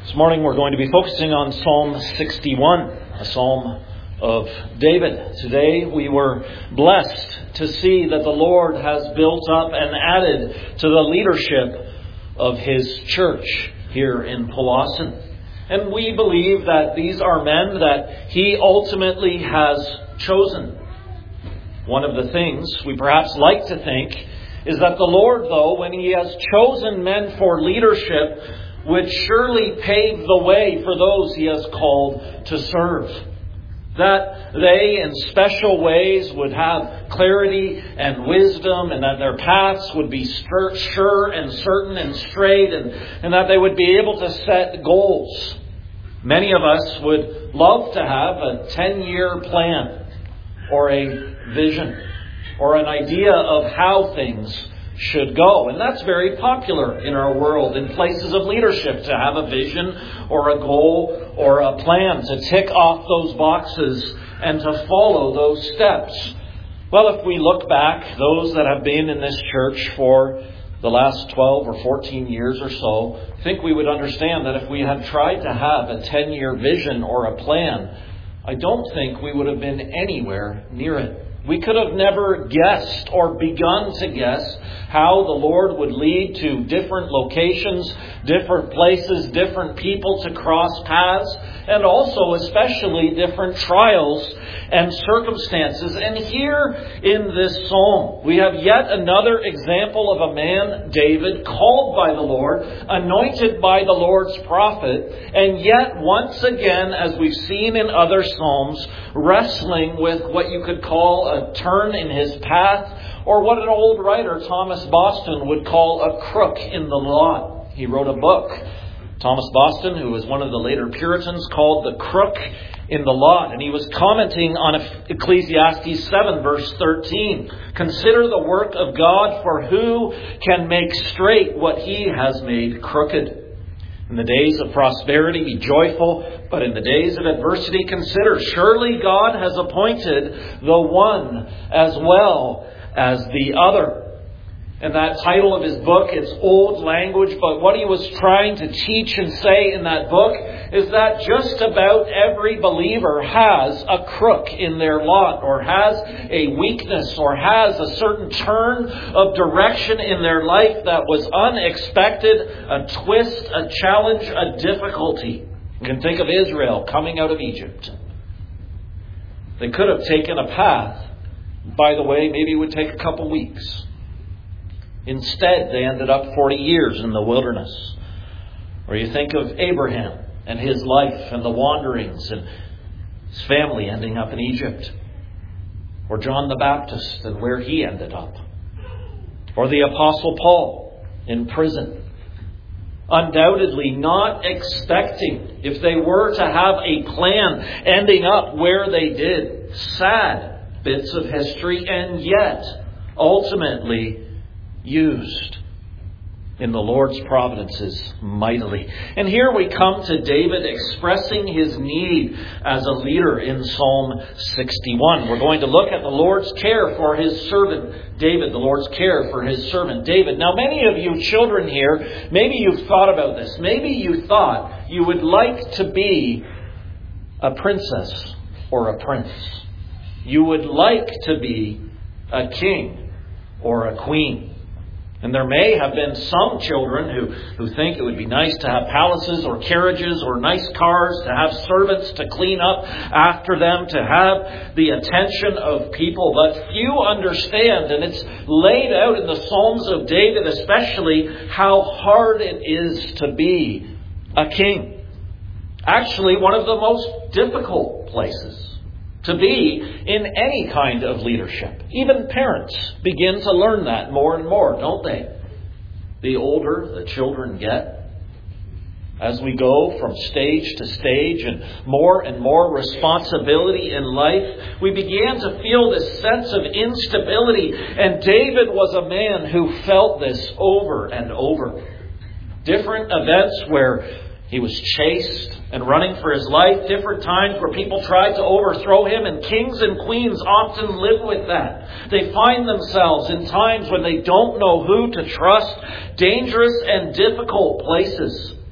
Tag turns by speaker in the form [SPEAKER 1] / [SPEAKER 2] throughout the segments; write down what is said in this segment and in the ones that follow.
[SPEAKER 1] This morning we're going to be focusing on Psalm 61, a psalm of David. Today we were blessed to see that the Lord has built up and added to the leadership of His church here in Powassan. And we believe that these are men that He ultimately has chosen. One of the things we perhaps like to think is that the Lord, though, when He has chosen men for leadership, would surely pave the way for those He has called to serve. That they, in special ways, would have clarity and wisdom, and that their paths would be sure and certain and straight, and that they would be able to set goals. Many of us would love to have a 10-year plan, or a vision, or an idea of how things should go. And that's very popular in our world, in places of leadership, to have a vision or a goal or a plan, to tick off those boxes and to follow those steps. Well, if we look back, those that have been in this church for the last 12 or 14 years or so, I think we would understand that if we had tried to have a 10-year vision or a plan, I don't think we would have been anywhere near it. We could have never guessed or begun to guess how the Lord would lead to different locations, different places, different people to cross paths, and also especially different trials and circumstances. And here in this psalm, we have yet another example of a man, David, called by the Lord, anointed by the Lord's prophet, and yet once again, as we've seen in other psalms, wrestling with what you could call a turn in his path, or what an old writer, Thomas Boston, would call a crook in the lot. He wrote a book, Thomas Boston, who was one of the later Puritans, called The Crook in the Lot. And he was commenting on Ecclesiastes 7, verse 13. Consider the work of God, for who can make straight what He has made crooked? In the days of prosperity, be joyful, but in the days of adversity, consider. Surely God has appointed the one as well as the other. And that title of his book, it's old language, but what he was trying to teach and say in that book is that just about every believer has a crook in their lot, or has a weakness, or has a certain turn of direction in their life that was unexpected, a twist, a challenge, a difficulty. You can think of Israel coming out of Egypt. They could have taken a path, by the way, maybe it would take a couple weeks. Instead, they ended up 40 years in the wilderness. Or you think of Abraham and his life and the wanderings and his family ending up in Egypt. Or John the Baptist and where he ended up. Or the Apostle Paul in prison. Undoubtedly not expecting, if they were to have a plan, ending up where they did. Sad bits of history, and yet ultimately used in the Lord's providences mightily. And here we come to David expressing his need as a leader in Psalm 61. We're going to look at the Lord's care for His servant David, the Lord's care for His servant David. Now, many of you children here, maybe you've thought about this. Maybe you thought you would like to be a princess or a prince. You would like to be a king or a queen. And there may have been some children who think it would be nice to have palaces or carriages or nice cars, to have servants to clean up after them, to have the attention of people. But few understand, and it's laid out in the Psalms of David especially, how hard it is to be a king. Actually, one of the most difficult places to be in any kind of leadership. Even parents begin to learn that more and more, don't they? The older the children get, as we go from stage to stage and more responsibility in life, we began to feel this sense of instability. And David was a man who felt this over and over. Different events where he was chased and running for his life. Different times where people tried to overthrow him. And kings and queens often live with that. They find themselves in times when they don't know who to trust. Dangerous and difficult places.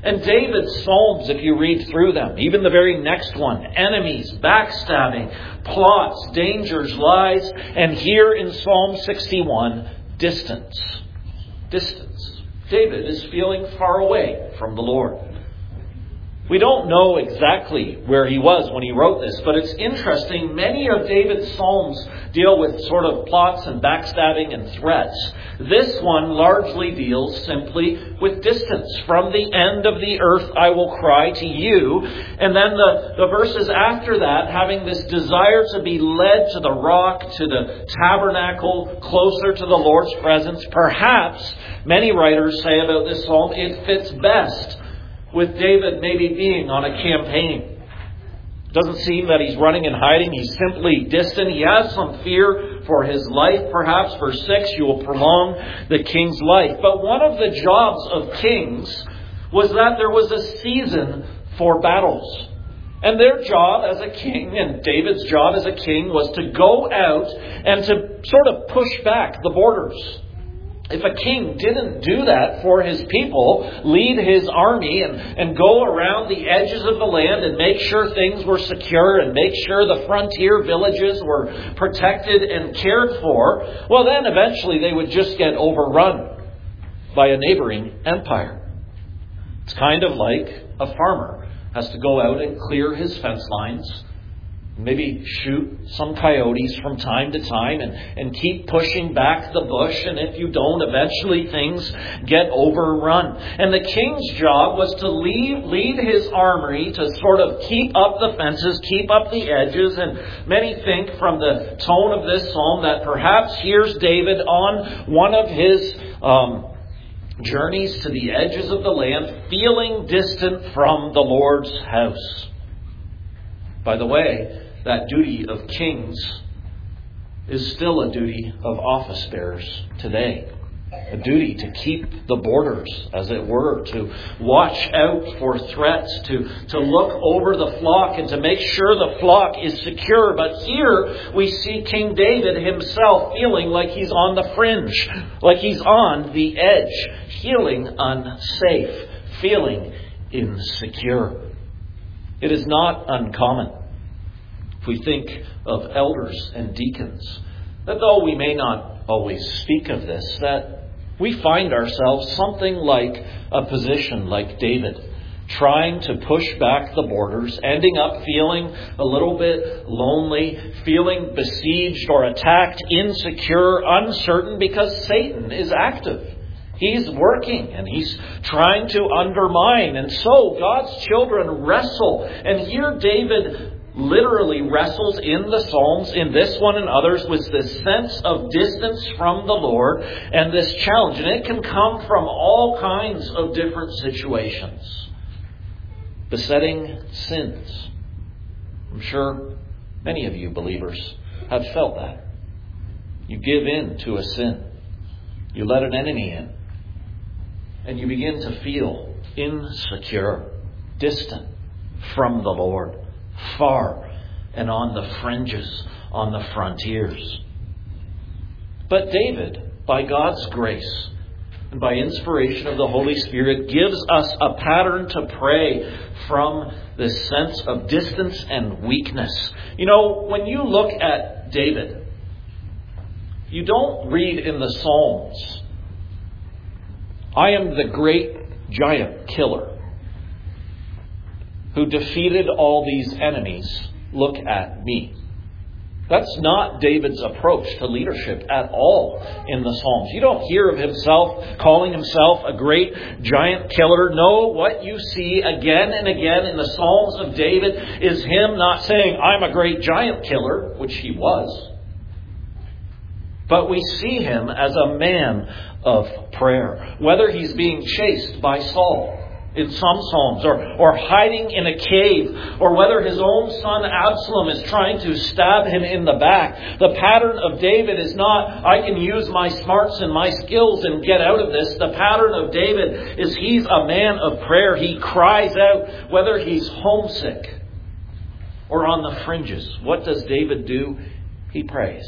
[SPEAKER 1] And David's Psalms, if you read through them, even the very next one, enemies, backstabbing, plots, dangers, lies, and here in Psalm 61, distance. Distance. David is feeling far away from the Lord. We don't know exactly where he was when he wrote this, but it's interesting. Many of David's Psalms deal with sort of plots and backstabbing and threats. This one largely deals simply with distance. From the end of the earth I will cry to you. And then the verses after that, having this desire to be led to the rock, to the tabernacle, closer to the Lord's presence. Perhaps, many writers say about this psalm, it fits best with David maybe being on a campaign. It doesn't seem that he's running and hiding. He's simply distant. He has some fear for his life. Perhaps, verse 6, you will prolong the king's life. But one of the jobs of kings was that there was a season for battles. And their job as a king, and David's job as a king, was to go out and to sort of push back the borders. If a king didn't do that for his people, lead his army and go around the edges of the land and make sure things were secure and make sure the frontier villages were protected and cared for, well then eventually they would just get overrun by a neighboring empire. It's kind of like a farmer has to go out and clear his fence lines, maybe shoot some coyotes from time to time and keep pushing back the bush. And if you don't, eventually things get overrun. And the king's job was to lead his army to sort of keep up the fences, keep up the edges. And many think from the tone of this psalm that perhaps here's David on one of his journeys to the edges of the land, feeling distant from the Lord's house. By the way, that duty of kings is still a duty of office bearers today. A duty to keep the borders, as it were, to watch out for threats, to look over the flock and to make sure the flock is secure. But here we see King David himself feeling like he's on the fringe, like he's on the edge, feeling unsafe, feeling insecure. It is not uncommon, if we think of elders and deacons, that though we may not always speak of this, that we find ourselves something like a position like David, trying to push back the borders, ending up feeling a little bit lonely, feeling besieged or attacked, insecure, uncertain, because Satan is active. He's working and he's trying to undermine. And so God's children wrestle. And here David literally wrestles in the Psalms, in this one and others, with this sense of distance from the Lord and this challenge. And it can come from all kinds of different situations. Besetting sins. I'm sure many of you believers have felt that. You give in to a sin. You let an enemy in. And you begin to feel insecure, distant from the Lord, far and on the fringes, on the frontiers. But David, by God's grace and by inspiration of the Holy Spirit, gives us a pattern to pray from this sense of distance and weakness. You know, when you look at David, you don't read in the Psalms, I am the great giant killer who defeated all these enemies. Look at me. That's not David's approach to leadership at all in the Psalms. You don't hear of himself calling himself a great giant killer. No, what you see again and again in the Psalms of David is him not saying, I'm a great giant killer, which he was. But we see him as a man of prayer. Whether he's being chased by Saul in some Psalms, or hiding in a cave, or whether his own son Absalom is trying to stab him in the back. The pattern of David is not, I can use my smarts and my skills and get out of this. The pattern of David is he's a man of prayer. He cries out whether he's homesick or on the fringes. What does David do? He prays.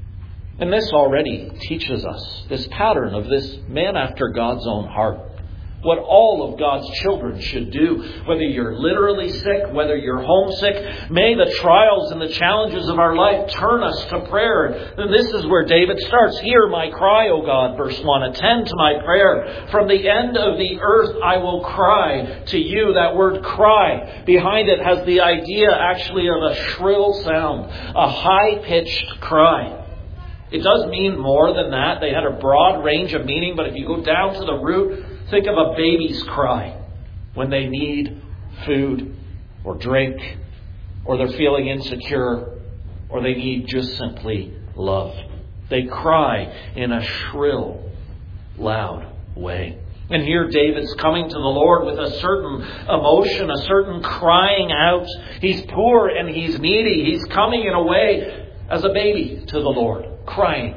[SPEAKER 1] And this already teaches us this pattern of this man after God's own heart. what all of God's children should do. Whether you're literally sick, whether you're homesick, may the trials and the challenges of our life turn us to prayer. And this is where David starts. Hear my cry, O God, verse 1. Attend to my prayer. From the end of the earth I will cry to you. That word cry, behind it has the idea actually of a shrill sound, a high-pitched cry. It does mean more than that. They had a broad range of meaning, but if you go down to the root, think of a baby's cry when they need food or drink, or they're feeling insecure, or they need just simply love. They cry in a shrill, loud way. And here David's coming to the Lord with a certain emotion, a certain crying out. He's poor and he's needy. He's coming in a way as a baby to the Lord, crying,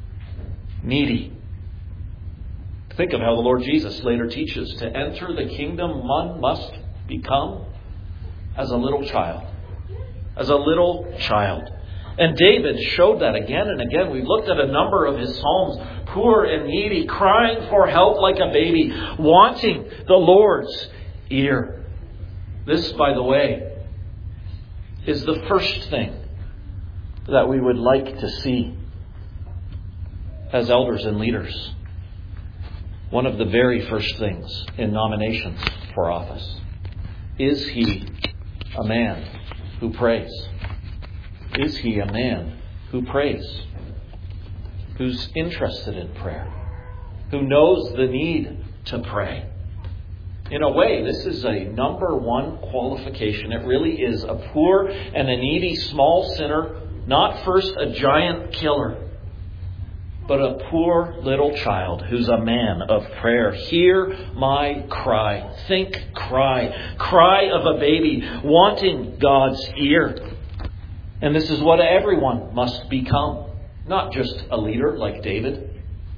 [SPEAKER 1] needy. Think of how the Lord Jesus later teaches, to enter the kingdom one must become as a little child. As a little child. And David showed that again and again. We've looked at a number of his psalms, poor and needy, crying for help like a baby, wanting the Lord's ear. This, by the way, is the first thing that we would like to see as elders and leaders. One of the very first things in nominations for office. Is he a man who prays? Is he a man who prays? Who's interested in prayer? Who knows the need to pray? In a way, this is a number one qualification. It really is. A poor and a needy small sinner, not first a giant killer, but a poor little child who's a man of prayer. Hear my cry. Think cry. Cry of a baby wanting God's ear. And this is what everyone must become. Not just a leader like David.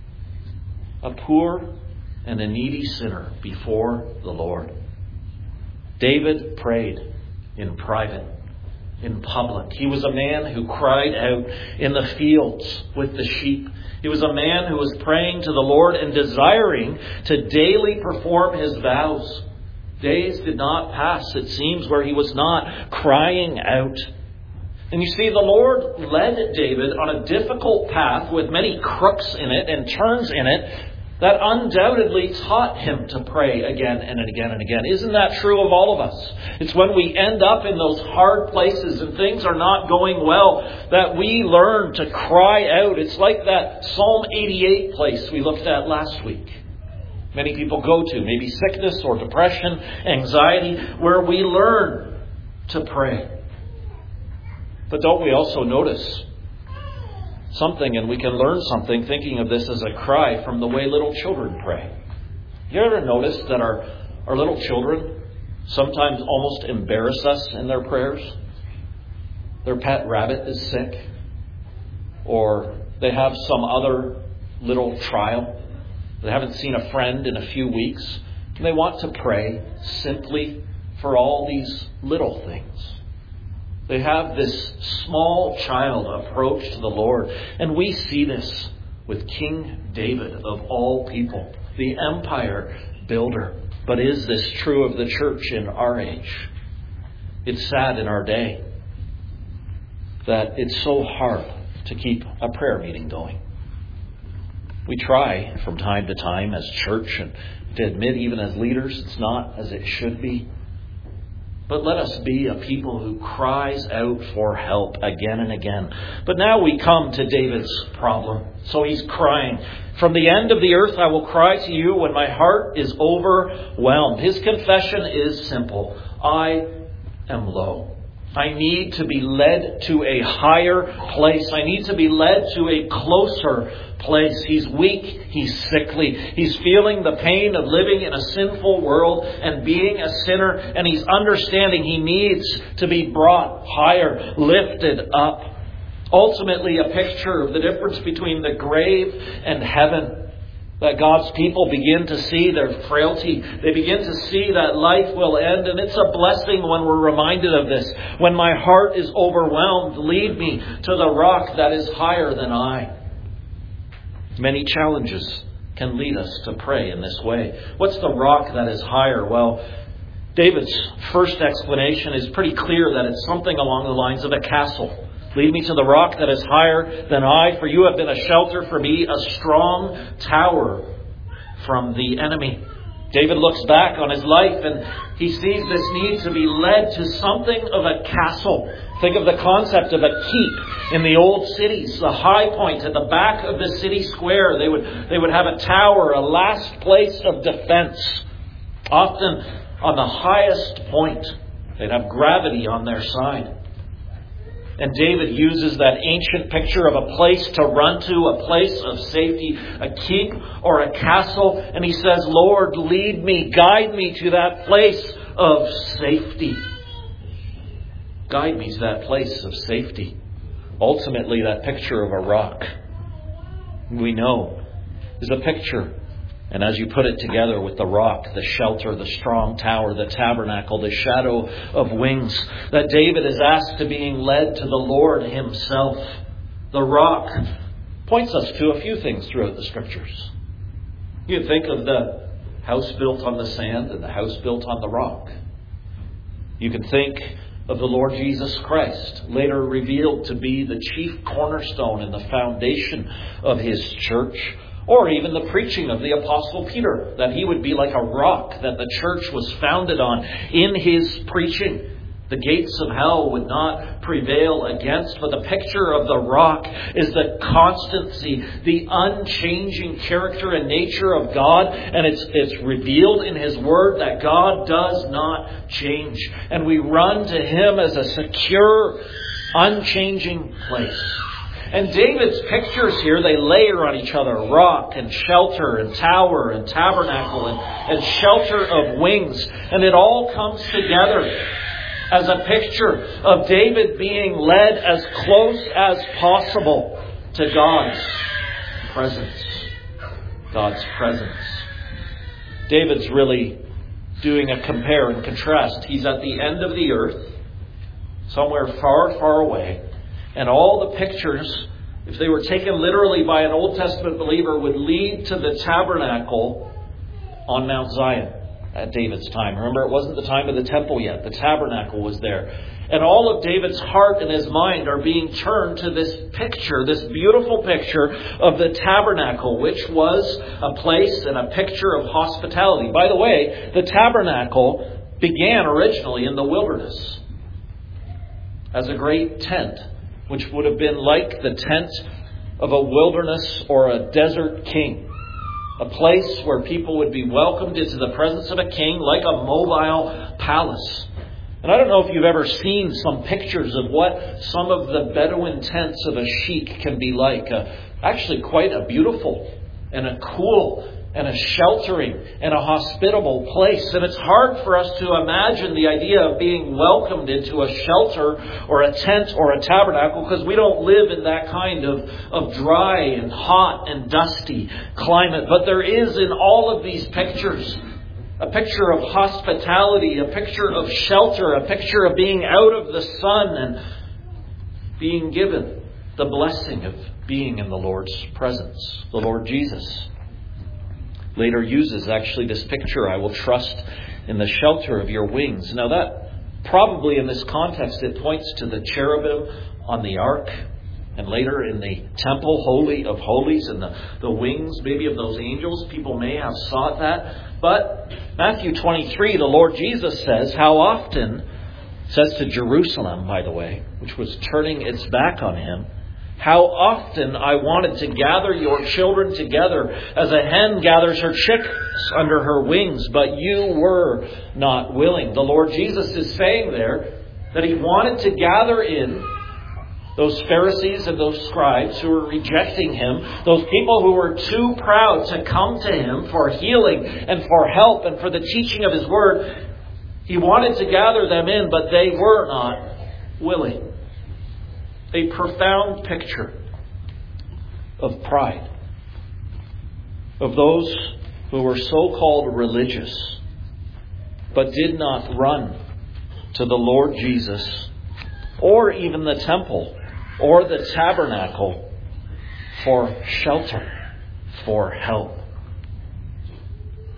[SPEAKER 1] A poor and a needy sinner before the Lord. David prayed in private, in public. He was a man who cried out in the fields with the sheep. He was a man who was praying to the Lord and desiring to daily perform his vows. Days did not pass, it seems, where he was not crying out. And you see, the Lord led David on a difficult path with many crooks in it and turns in it that undoubtedly taught him to pray again and again and again. Isn't that true of all of us? It's when we end up in those hard places and things are not going well that we learn to cry out. It's like that Psalm 88 place we looked at last week. Many people go to, maybe sickness or depression, anxiety, where we learn to pray. But don't we also notice something, and we can learn something thinking of this as a cry from the way little children pray? You ever notice that our little children sometimes almost embarrass us in their prayers? Their pet rabbit is sick, or they have some other little trial. They haven't seen a friend in a few weeks, and they want to pray simply for all these little things. They have this small child approach to the Lord. And we see this with King David of all people, the empire builder. But is this true of the church in our age? It's sad in our day that it's so hard to keep a prayer meeting going. We try from time to time as church, and to admit even as leaders it's not as it should be. But let us be a people who cries out for help again and again. But now we come to David's problem. So he's crying. From the end of the earth I will cry to you when my heart is overwhelmed. His confession is simple. I am low. I need to be led to a higher place. I need to be led to a closer place. He's weak. He's sickly. He's feeling the pain of living in a sinful world and being a sinner. And he's understanding he needs to be brought higher, lifted up. Ultimately, a picture of the difference between the grave and heaven. That God's people begin to see their frailty. They begin to see that life will end. And it's a blessing when we're reminded of this. When my heart is overwhelmed, lead me to the rock that is higher than I. Many challenges can lead us to pray in this way. What's the rock that is higher? Well, David's first explanation is pretty clear that it's something along the lines of a castle. Lead me to the rock that is higher than I, for you have been a shelter for me, a strong tower from the enemy. David looks back on his life and he sees this need to be led to something of a castle. Think of the concept of a keep in the old cities, the high point at the back of the city square. They would have a tower, a last place of defense, often on the highest point. They'd have gravity on their side. And David uses that ancient picture of a place to run to, a place of safety, a keep or a castle. And he says, Lord, lead me, guide me to that place of safety. Guide me to that place of safety. Ultimately, that picture of a rock, we know, is a picture. And as you put it together with the rock, the shelter, the strong tower, the tabernacle, the shadow of wings, that David is asked to being led to the Lord himself. The rock points us to a few things throughout the Scriptures. You can think of the house built on the sand and the house built on the rock. You can think of the Lord Jesus Christ, later revealed to be the chief cornerstone and the foundation of his church. Or even the preaching of the Apostle Peter, that he would be like a rock that the church was founded on. In his preaching, the gates of hell would not prevail against. But the picture of the rock is the constancy, the unchanging character and nature of God. And it's revealed in his word that God does not change. And we run to him as a secure, unchanging place. And David's pictures here, they layer on each other. Rock and shelter and tower and tabernacle and shelter of wings. And it all comes together as a picture of David being led as close as possible to God's presence. God's presence. David's really doing a compare and contrast. He's at the end of the earth, somewhere far, far away. And all the pictures, if they were taken literally by an Old Testament believer, would lead to the tabernacle on Mount Zion at David's time. Remember, it wasn't the time of the temple yet. The tabernacle was there. And all of David's heart and his mind are being turned to this picture, this beautiful picture of the tabernacle, which was a place and a picture of hospitality. By the way, the tabernacle began originally in the wilderness as a great tent, which would have been like the tent of a wilderness or a desert king. A place where people would be welcomed into the presence of a king, like a mobile palace. And I don't know if you've ever seen some pictures of what some of the Bedouin tents of a sheik can be like. Actually quite a beautiful and a cool and a sheltering and a hospitable place. And it's hard for us to imagine the idea of being welcomed into a shelter or a tent or a tabernacle, because we don't live in that kind of dry and hot and dusty climate. But there is in all of these pictures a picture of hospitality, a picture of shelter, a picture of being out of the sun and being given the blessing of being in the Lord's presence. The Lord Jesus later uses actually this picture, I will trust in the shelter of your wings. Now that probably in this context it points to the cherubim on the ark, and later in the temple, Holy of Holies, and the wings maybe of those angels. People may have sought that. But Matthew 23, the Lord Jesus says, how often, says to Jerusalem, by the way, which was turning its back on him, how often I wanted to gather your children together as a hen gathers her chicks under her wings, but you were not willing. The Lord Jesus is saying there that he wanted to gather in those Pharisees and those scribes who were rejecting him, those people who were too proud to come to him for healing and for help and for the teaching of his word. He wanted to gather them in, but they were not willing. A profound picture of pride, of those who were so-called religious, but did not run to the Lord Jesus, or even the temple, or the tabernacle, for shelter, for help.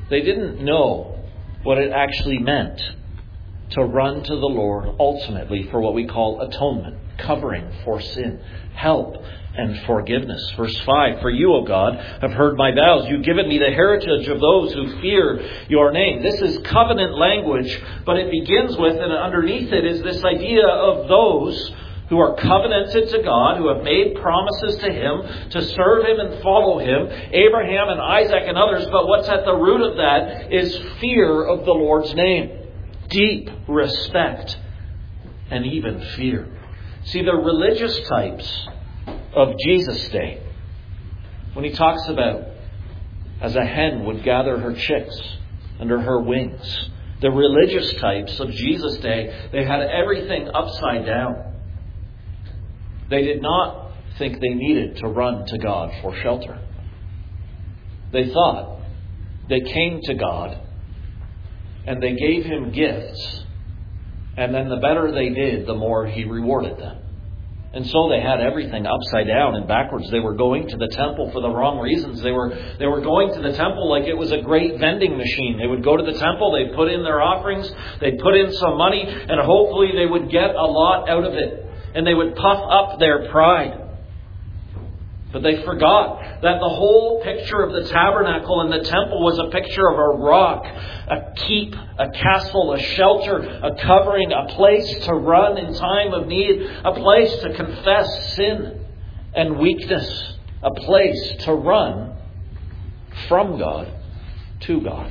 [SPEAKER 1] They didn't know what it actually meant to run to the Lord ultimately for what we call atonement, covering for sin, help, and forgiveness. Verse 5, "For you, O God, have heard my vows. You've given me the heritage of those who fear your name." This is covenant language, but it begins with, and underneath it is this idea of those who are covenanted to God, who have made promises to Him to serve Him and follow Him, Abraham and Isaac and others. But what's at the root of that is fear of the Lord's name. Deep respect and even fear. See, the religious types of Jesus' day, when He talks about as a hen would gather her chicks under her wings, the religious types of Jesus' day, they had everything upside down. They did not think they needed to run to God for shelter. They thought they came to God and they gave Him gifts, and then the better they did, the more He rewarded them. And so they had everything upside down and backwards. They were going to the temple for the wrong reasons. They were going to the temple like it was a great vending machine. They would go to the temple, they'd put in their offerings, they'd put in some money, and hopefully they would get a lot out of it. And they would puff up their pride. But they forgot that the whole picture of the tabernacle and the temple was a picture of a rock, a keep, a castle, a shelter, a covering, a place to run in time of need, a place to confess sin and weakness, a place to run from God to God.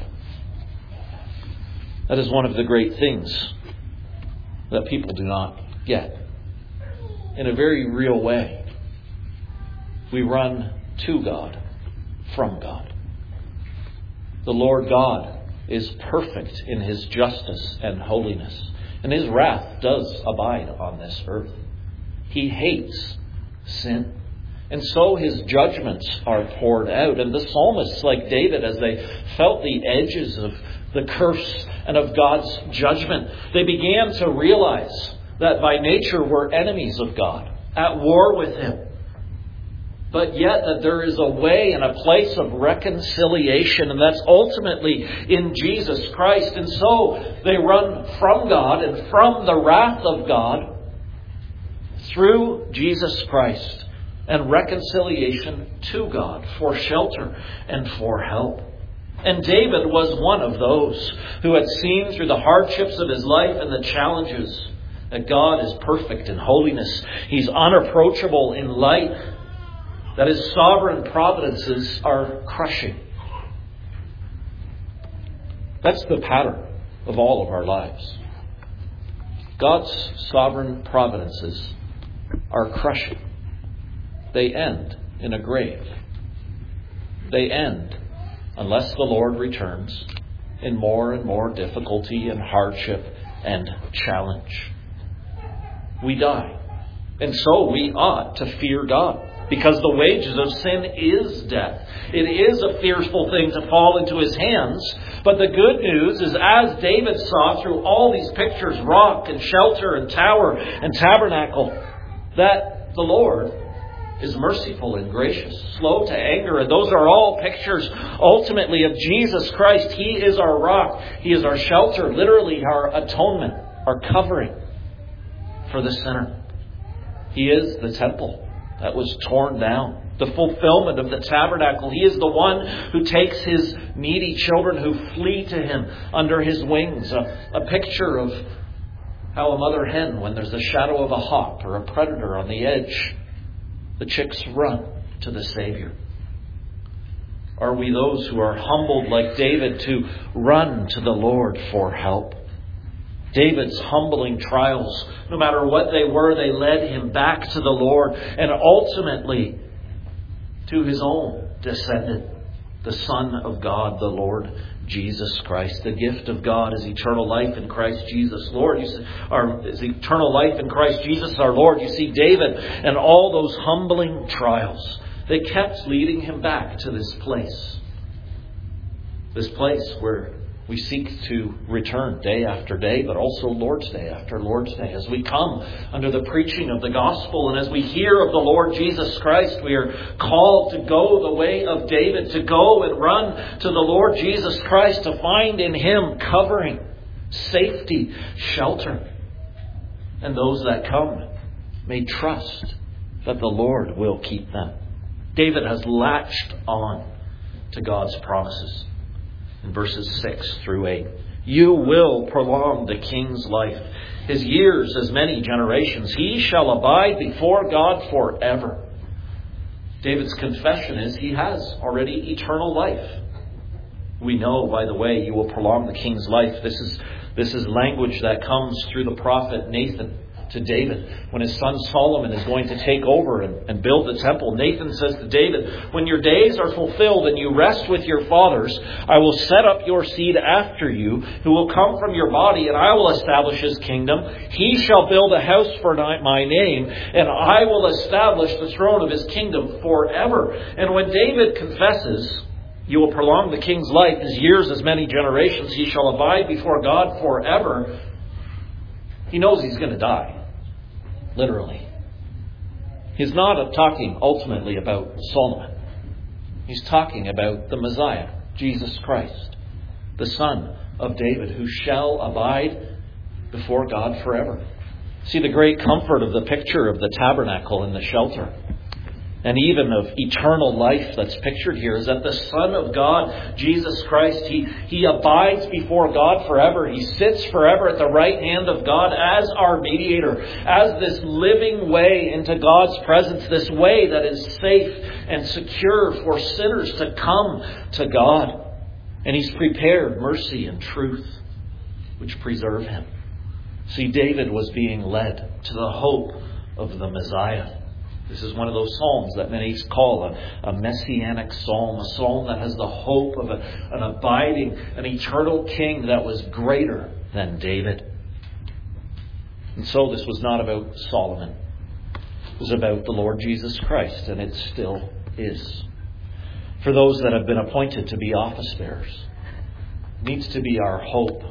[SPEAKER 1] That is one of the great things that people do not get. In a very real way, we run to God, from God. The Lord God is perfect in His justice and holiness, and His wrath does abide on this earth. He hates sin, and so His judgments are poured out. And the psalmists, like David, as they felt the edges of the curse and of God's judgment, they began to realize that by nature we're enemies of God, at war with Him. But yet that there is a way and a place of reconciliation, and that's ultimately in Jesus Christ. And so they run from God and from the wrath of God through Jesus Christ and reconciliation to God for shelter and for help. And David was one of those who had seen through the hardships of his life and the challenges that God is perfect in holiness. He's unapproachable in light. That His sovereign providences are crushing. That's the pattern of all of our lives. God's sovereign providences are crushing. They end in a grave. They end, unless the Lord returns, in more and more difficulty and hardship and challenge. We die. And so we ought to fear God, because the wages of sin is death. It is a fearful thing to fall into His hands. But the good news is, as David saw through all these pictures, rock and shelter and tower and tabernacle, that the Lord is merciful and gracious, slow to anger. And those are all pictures ultimately of Jesus Christ. He is our rock. He is our shelter, literally our atonement, our covering for the sinner. He is the temple that was torn down, the fulfillment of the tabernacle. He is the one who takes His needy children who flee to Him under His wings. A picture of how a mother hen, when there's the shadow of a hawk or a predator on the edge, the chicks run to the Savior. Are we those who are humbled like David to run to the Lord for help? David's humbling trials, no matter what they were, they led him back to the Lord and ultimately to his own descendant, the Son of God, the Lord Jesus Christ. The gift of God is eternal life in Christ Jesus, Lord. Is eternal life in Christ Jesus, our Lord. You see, David and all those humbling trials, they kept leading him back to this place where We seek to return day after day, but also Lord's Day after Lord's Day. As we come under the preaching of the gospel and as we hear of the Lord Jesus Christ, we are called to go the way of David, to go and run to the Lord Jesus Christ, to find in Him covering, safety, shelter. And those that come may trust that the Lord will keep them. David has latched on to God's promises. In verses 6 through 8. You will prolong the king's life, his years as many generations. He shall abide before God forever. David's confession is he has already eternal life. We know, by the way, you will prolong the king's life. This is language that comes through the prophet Nathan to David when his son Solomon is going to take over and build the temple. Nathan says to David, when your days are fulfilled and you rest with your fathers, I will set up your seed after you, who will come from your body, and I will establish his kingdom. He shall build a house for my name, and I will establish the throne of his kingdom forever. And when David confesses, you will prolong the king's life, his years as many generations, he shall abide before God forever, he knows he's going to die. Literally. He's not talking ultimately about Solomon. He's talking about the Messiah, Jesus Christ, the Son of David, who shall abide before God forever. See the great comfort of the picture of the tabernacle and the shelter, and even of eternal life that's pictured here, is that the Son of God, Jesus Christ, He abides before God forever. He sits forever at the right hand of God as our mediator, as this living way into God's presence, this way that is safe and secure for sinners to come to God. And He's prepared mercy and truth, which preserve Him. See, David was being led to the hope of the Messiah. This is one of those psalms that many call a messianic psalm, a psalm that has the hope of an abiding, an eternal king that was greater than David. And so this was not about Solomon. It was about the Lord Jesus Christ, and it still is. For those that have been appointed to be office bearers, it needs to be our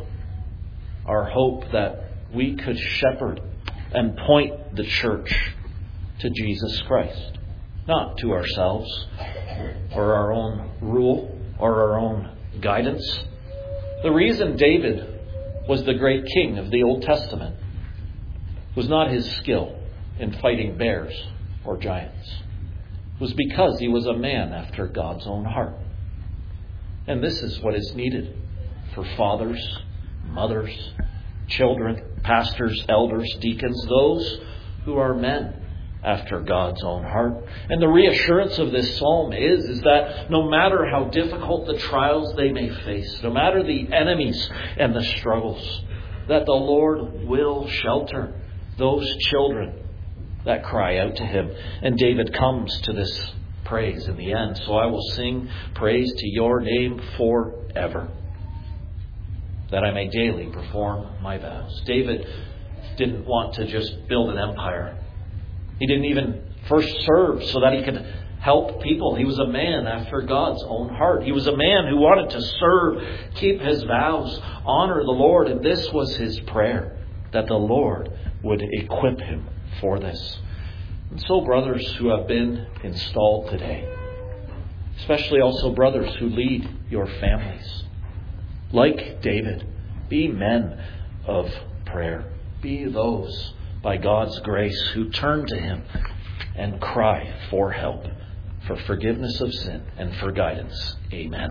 [SPEAKER 1] hope that we could shepherd and point the church to Jesus Christ, not to ourselves or our own rule or our own guidance. The reason David was the great king of the Old Testament was not his skill in fighting bears or giants. It was because he was a man after God's own heart. And this is what is needed for fathers, mothers, children, pastors, elders, deacons, those who are men after God's own heart. And the reassurance of this psalm is that no matter how difficult the trials they may face, no matter the enemies and the struggles, that the Lord will shelter those children that cry out to Him. And David comes to this praise in the end. So I will sing praise to your name forever, that I may daily perform my vows. David didn't want to just build an empire. He didn't even first serve so that he could help people. He was a man after God's own heart. He was a man who wanted to serve, keep his vows, honor the Lord. And this was his prayer, that the Lord would equip him for this. And so, brothers who have been installed today, especially also brothers who lead your families, like David, be men of prayer. Be those, by God's grace, who turn to Him and cry for help, for forgiveness of sin, and for guidance. Amen.